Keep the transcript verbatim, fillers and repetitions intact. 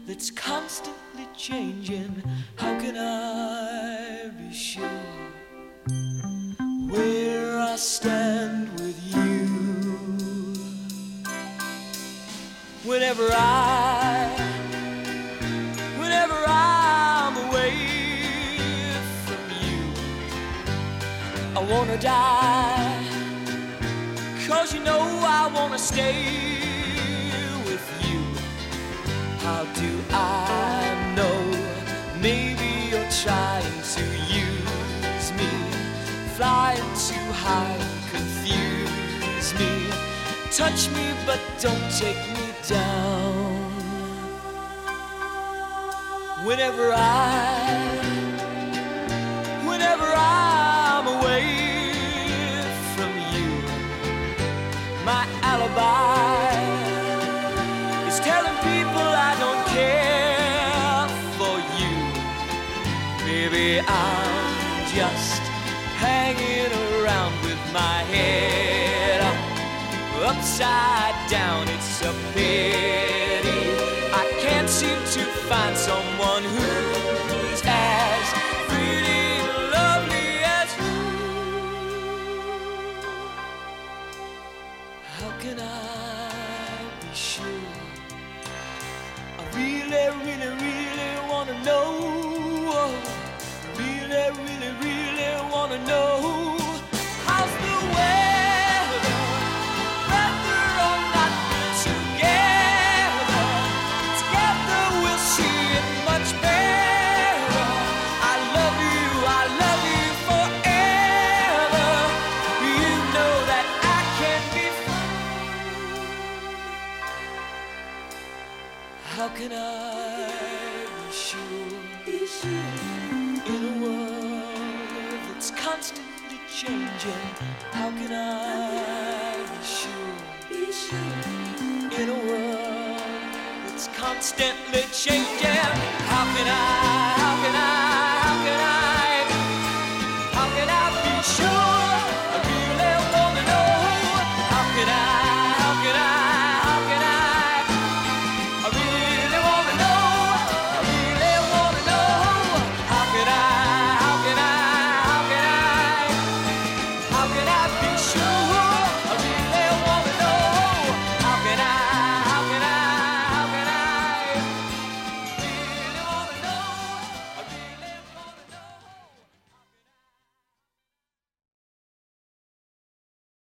that's constantly changing. How can I be sure where I stand with you? Whenever I, whenever I'm away from you, I wanna die, 'cause you know I wanna stay with you. How do I know? Maybe you're trying to use me, flying too high, confuse me. Touch me but don't take me down. Whenever I, whenever I'm away from you, my alibi is telling people I don't care for you. Maybe I'm just hanging around with my head up, upside down. It's a pity I can't seem to find someone who's as pretty and lovely as you. How can I be sure? I really, really, really wanna know. Really, really, really wanna know. How's the weather? Whether or not we're together, together we'll see it much better. I love you, I love you forever. You know that I can't be fooled. How can I be sure? Be sure. In a world that's constantly changing, how can I be sure? Be sure. In a world that's constantly changing, how can I?